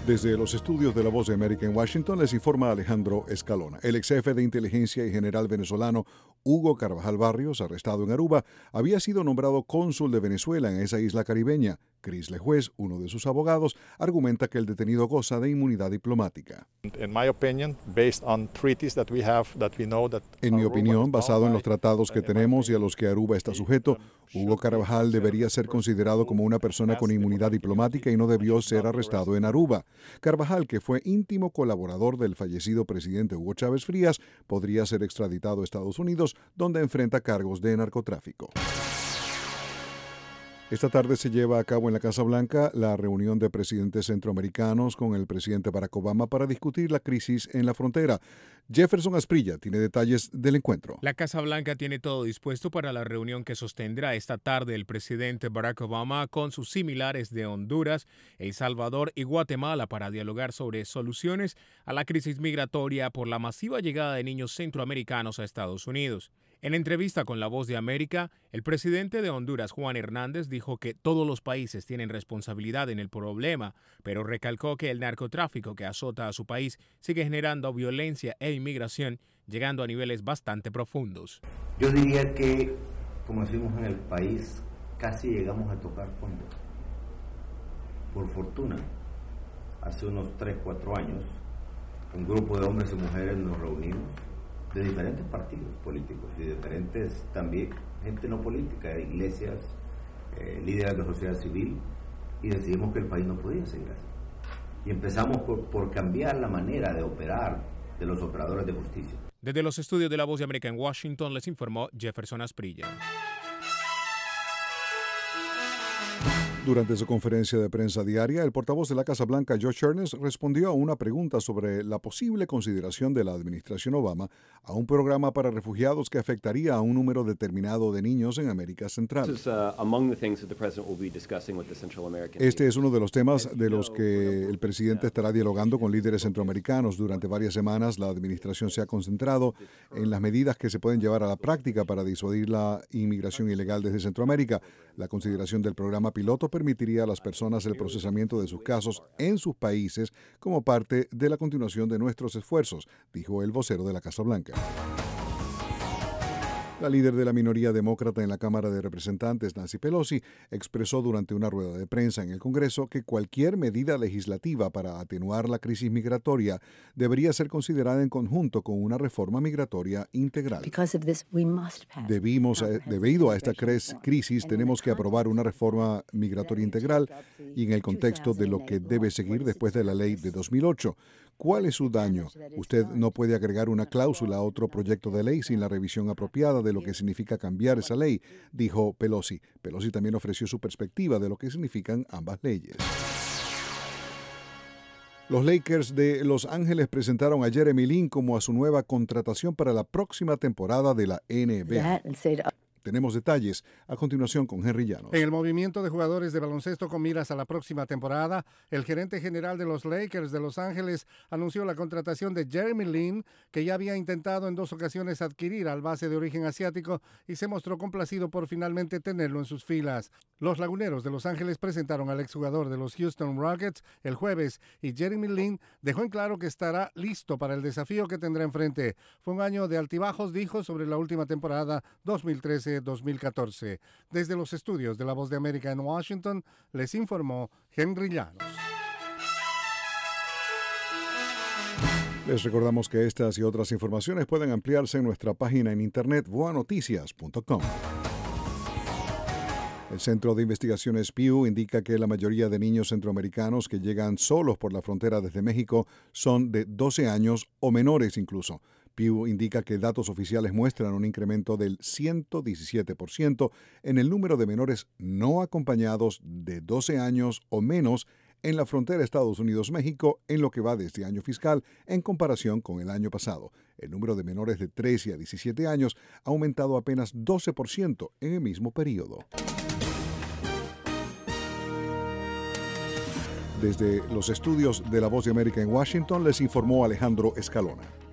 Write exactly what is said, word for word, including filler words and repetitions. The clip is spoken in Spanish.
Desde los estudios de La Voz de América en Washington les informa Alejandro Escalona. El ex jefe de inteligencia y general venezolano Hugo Carvajal Barrios, arrestado en Aruba, había sido nombrado cónsul de Venezuela en esa isla caribeña. Chris Lejuez, uno de sus abogados, argumenta que el detenido goza de inmunidad diplomática. En mi opinión, basado en los tratados que tenemos y a los que Aruba está sujeto, Hugo Carvajal debería ser considerado como una persona con inmunidad diplomática y no debió ser arrestado en Aruba. Carvajal, que fue íntimo colaborador del fallecido presidente Hugo Chávez Frías, podría ser extraditado a Estados Unidos, donde enfrenta cargos de narcotráfico. Esta tarde se lleva a cabo en la Casa Blanca la reunión de presidentes centroamericanos con el presidente Barack Obama para discutir la crisis en la frontera. Jefferson Asprilla tiene detalles del encuentro. La Casa Blanca tiene todo dispuesto para la reunión que sostendrá esta tarde el presidente Barack Obama con sus similares de Honduras, El Salvador y Guatemala para dialogar sobre soluciones a la crisis migratoria por la masiva llegada de niños centroamericanos a Estados Unidos. En entrevista con La Voz de América, el presidente de Honduras, Juan Hernández, dijo que todos los países tienen responsabilidad en el problema, pero recalcó que el narcotráfico que azota a su país sigue generando violencia e inmigración, llegando a niveles bastante profundos. Yo diría que, como decimos en el país, casi llegamos a tocar fondo. Por fortuna, hace unos tres, cuatro años, un grupo de hombres y mujeres nos reunimos de diferentes partidos políticos y diferentes también gente no política, iglesias, eh, líderes de la sociedad civil, y decidimos que el país no podía seguir así. Y empezamos por, por cambiar la manera de operar de los operadores de justicia. Desde los estudios de La Voz de América en Washington les informó Jefferson Asprilla. Durante su conferencia de prensa diaria, el portavoz de la Casa Blanca, Josh Earnest, respondió a una pregunta sobre la posible consideración de la administración Obama a un programa para refugiados que afectaría a un número determinado de niños en América Central. Este es uno de los temas de los que el presidente estará dialogando con líderes centroamericanos. Durante varias semanas, la administración se ha concentrado en las medidas que se pueden llevar a la práctica para disuadir la inmigración ilegal desde Centroamérica. La consideración del programa piloto permitiría a las personas el procesamiento de sus casos en sus países como parte de la continuación de nuestros esfuerzos, dijo el vocero de la Casa Blanca. La líder de la minoría demócrata en la Cámara de Representantes, Nancy Pelosi, expresó durante una rueda de prensa en el Congreso que cualquier medida legislativa para atenuar la crisis migratoria debería ser considerada en conjunto con una reforma migratoria integral. Debimos, debido a esta crisis, tenemos que aprobar una reforma migratoria integral y en el contexto de lo que debe seguir después de la ley de dos mil ocho. ¿Cuál es su daño? Usted no puede agregar una cláusula a otro proyecto de ley sin la revisión apropiada de lo que significa cambiar esa ley, dijo Pelosi. Pelosi también ofreció su perspectiva de lo que significan ambas leyes. Los Lakers de Los Ángeles presentaron a Jeremy Lin como a su nueva contratación para la próxima temporada de la N B A. Tenemos detalles a continuación con Henry Llanos. En el movimiento de jugadores de baloncesto con miras a la próxima temporada, el gerente general de los Lakers de Los Ángeles anunció la contratación de Jeremy Lin, que ya había intentado en dos ocasiones adquirir al base de origen asiático y se mostró complacido por finalmente tenerlo en sus filas. Los laguneros de Los Ángeles presentaron al exjugador de los Houston Rockets el jueves y Jeremy Lin dejó en claro que estará listo para el desafío que tendrá enfrente. Fue un año de altibajos, dijo, sobre la última temporada dos mil trece dos mil catorce. Desde los estudios de La Voz de América en Washington, les informó Henry Llanos. Les recordamos que estas y otras informaciones pueden ampliarse en nuestra página en internet voa noticias punto com. El Centro de Investigaciones Pew indica que la mayoría de niños centroamericanos que llegan solos por la frontera desde México son de doce años o menores incluso. Pew indica que datos oficiales muestran un incremento del ciento diecisiete por ciento en el número de menores no acompañados de doce años o menos en la frontera Estados Unidos-México en lo que va de este año fiscal en comparación con el año pasado. El número de menores de trece a diecisiete años ha aumentado apenas doce por ciento en el mismo periodo. Desde los estudios de La Voz de América en Washington les informó Alejandro Escalona.